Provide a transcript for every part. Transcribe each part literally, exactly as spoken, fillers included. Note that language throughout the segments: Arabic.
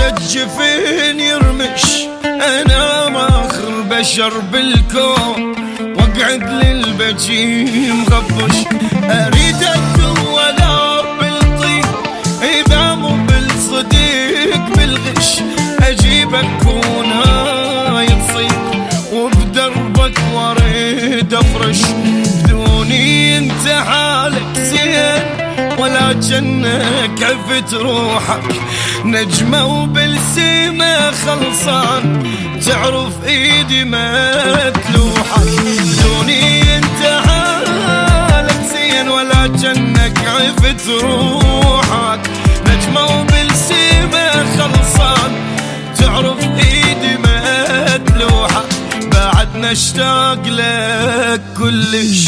الجفين يرمش، انا ما اخر بشر بالكون واقعد للبجي مغبش. اريدك ولا بالطيب اذا مو بالصديق بالغش، اجيبك ونهاية تصيب وبدربك واريد افرش. بدوني انت حالك زين ولا جنك عفت روحك، نجمة وبالسيمة خلصان تعرف ايدي ما تلوحك. بدوني انت حالك زين ولا جنك عفت روحك، نجمة وبالسيمة خلصان تعرف ايدي ما تلوحك. بعد نشتاق لك كلش.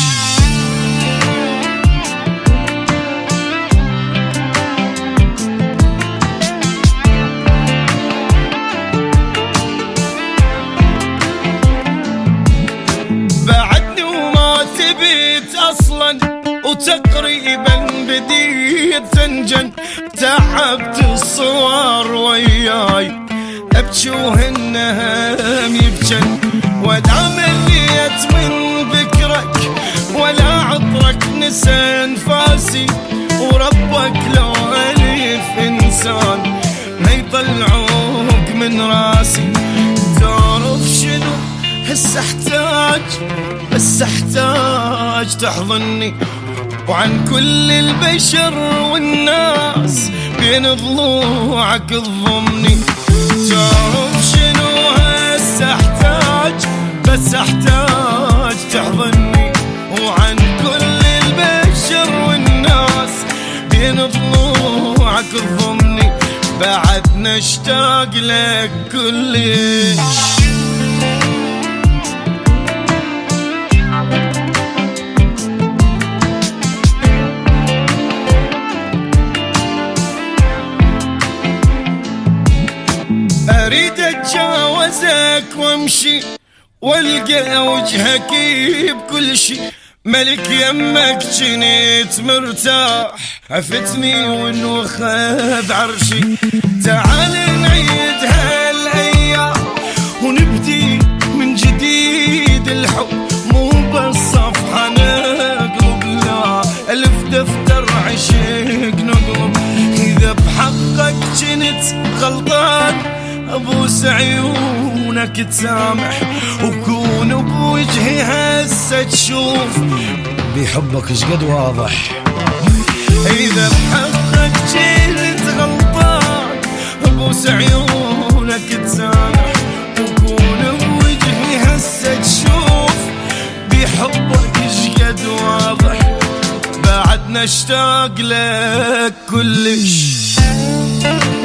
بعدني وما تبيت اصلا وتقريبا بديت تنجن، تعبت الصور وياي ابكي وهنهم يبجن. ولا مليت من ذكرك ولا عطرك نسى انفاسي، وربك لو الف انسان ما يطلعوك من راسي. تعرف شنو هسه احتاج؟ بس احتاج تحضني، وعن كل البشر والناس بين ضلوعك تضمني. تعرف شنو هسه احتاج؟ بس احتاج تحضني، وعن كل البشر والناس بين ضلوعك تضمني. بعد نشتاق لك كلش. اريد اتجاوزك وامشي والقى وجهك بكل شي، ملك يمك جنيت مرتاح عفتني ونوخذ عرشي. تعال نعيد هالايام ونبدي من جديد الحب، مو بس صفحة نقلب لا الف دفتر عشق نقلب. اذا بحقك جنت غلطان ابوس عيونك تسامح، وكون بوجهي هسه تشوف بحبك شقد واضح. اذا بحقك جيت غلطان ابوس عيونك تسامح، وكون بوجهي هسه تشوف بحبك شقد واضح. بعد نشتاق لك كلش.